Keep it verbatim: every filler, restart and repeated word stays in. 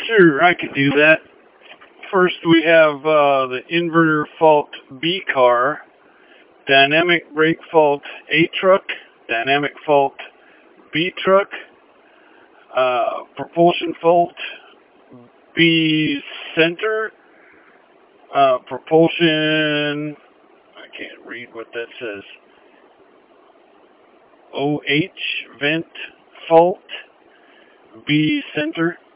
Sure, I could do that. First, we have uh, the inverter fault B car, dynamic brake fault A truck, dynamic fault B truck, uh, propulsion fault B center, uh, propulsion, I can't read what that says, O H vent fault B center,